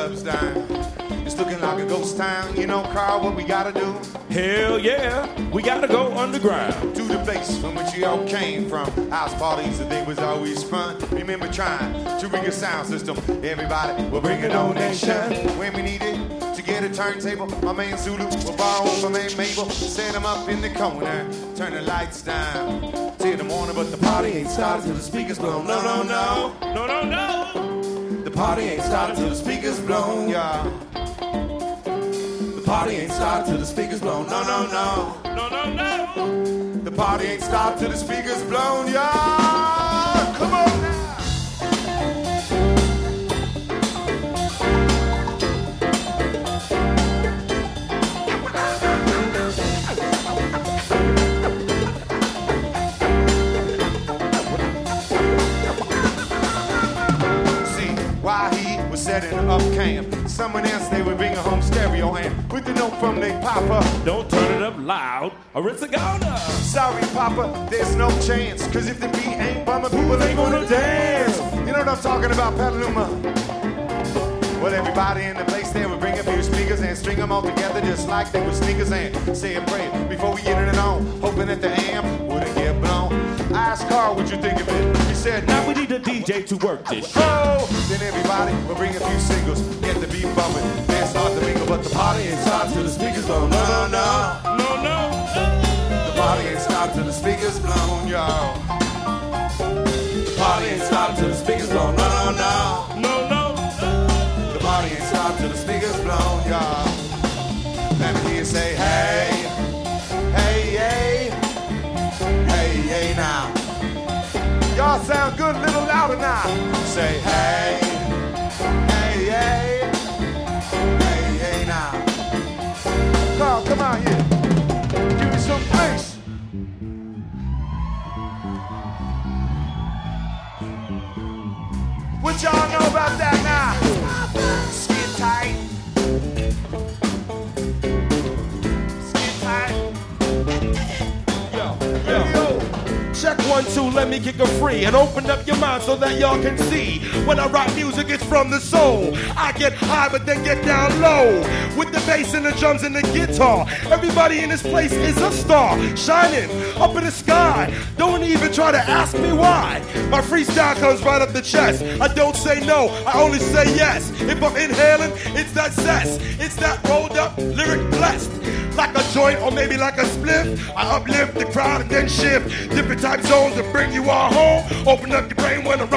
clubs down. It's looking like a ghost town. You know, Carl, what we gotta do? Hell yeah, we gotta go underground. To the place from which you all came from. House parties, they was always fun. Remember trying to rig a sound system. Everybody will bring a donation when we need it. To get a turntable, my man Zulu will borrow from my man Mabel. Set him up in the corner, turn the lights down till the morning. But the party ain't started till the speakers blown. No, no, no, No, no, no. the party ain't started till the speakers blown, y'all. The party ain't started till the speakers blown. No, no, no. No, no, no. The party ain't stopped till the speakers blown, y'all. Come on now. See, while he was setting up camp, someone else they would bring a home stereo and with the note from their papa. Don't turn it up loud or it's a goner. Sorry, Papa, there's no chance. Cause if the beat ain't bumming, people ain't gonna dance. You know what I'm talking about, Petaluma? Well, everybody in the place there would bring a few speakers and string them all together just like they were sneakers and say a prayer before we get it on, hoping that the amp wouldn't get blown. I asked Carl, what you think of it? He said, Now we need a DJ to work this shit. oh! Then everybody will bring a few singles, get the beat bumping, then start to mingle. But the party ain't stopped till the speakers blown. No, no, no. No, no. The party ain't stopped till the speakers blown, y'all. The party ain't stopped till the speakers blown. No, no, no. No, no. The party ain't stopped till the speakers blown, y'all. Let me hear you say, hey, hey, hey, hey, hey now. Y'all sound good, a little louder now. Say, hey, hey, hey, hey, hey now. Carl, come on here. Give me some bass. What y'all know about that now? Skin tight. Skin tight. Yo. Check 1, 2, let me kick a free and open up your mind so that y'all can see. When I rock music, it's from the soul. I get high, but then get down low. With the bass and the drums and the guitar. Everybody in this place is a star, shining up in the sky. Don't even try to ask me why. My freestyle comes right up the chest. I don't say no, I only say yes. If I'm inhaling, it's that zest. It's that rolled up lyric blessed. Like a joint or maybe like a spliff. I uplift the crowd and then shift different time zones to bring you all home. Open up your brain when I